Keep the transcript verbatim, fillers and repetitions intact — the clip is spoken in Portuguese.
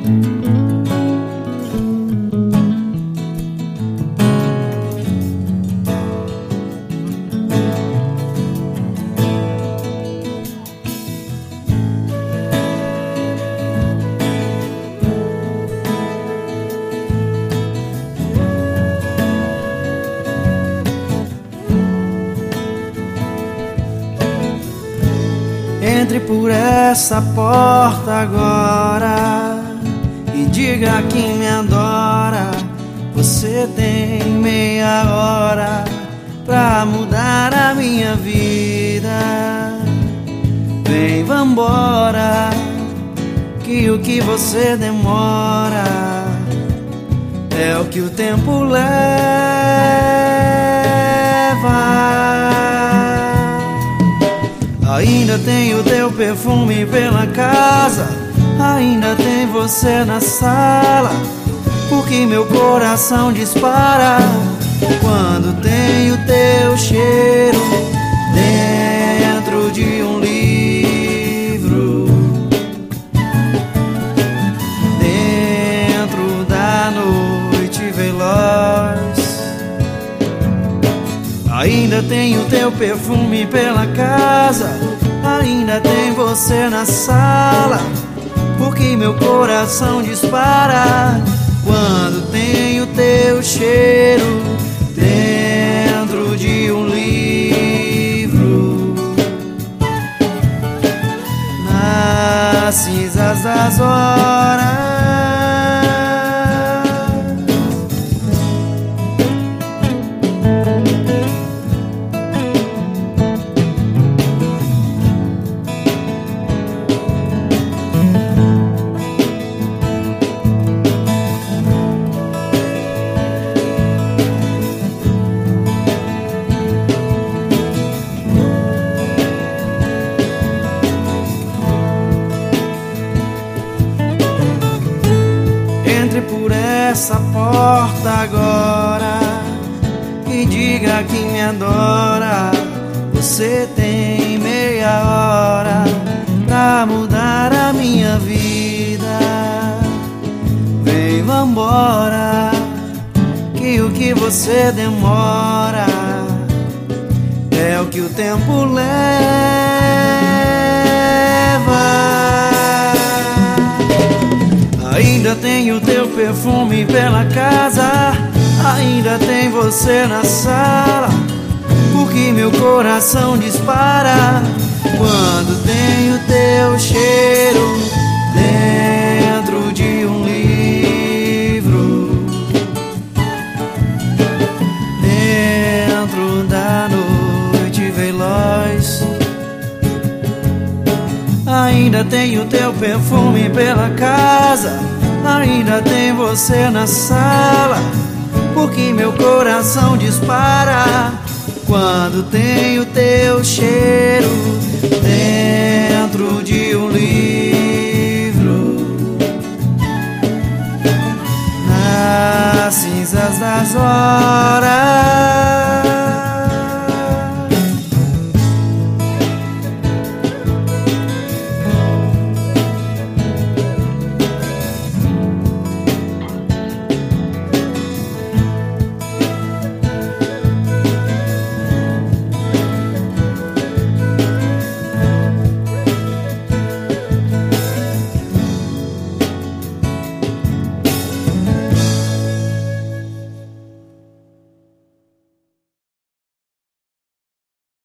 Entre por essa porta agora e diga que me adora. Você tem meia hora pra mudar a minha vida. Vem, vambora, que o que você demora é o que o tempo leva. Ainda tem o teu perfume pela casa, ainda tem você na sala, porque meu coração dispara quando tem o teu cheiro dentro de um livro, dentro da noite veloz. Ainda tem o teu perfume pela casa, ainda tem você na sala, porque meu coração dispara quando tem o teu cheiro dentro de um livro, nas cinzas das horas. Entre por essa porta agora e diga que me adora. Você tem meia hora pra mudar a minha vida. Vem, vambora, que o que você demora é o que o tempo leva. Ainda tem o teu perfume pela casa, ainda tem você na sala, porque meu coração dispara quando tem o teu cheiro dentro de um livro, dentro da noite veloz. Ainda tem o teu perfume pela casa, ainda tem você na sala, porque meu coração dispara quando tem o teu cheiro dentro de um livro.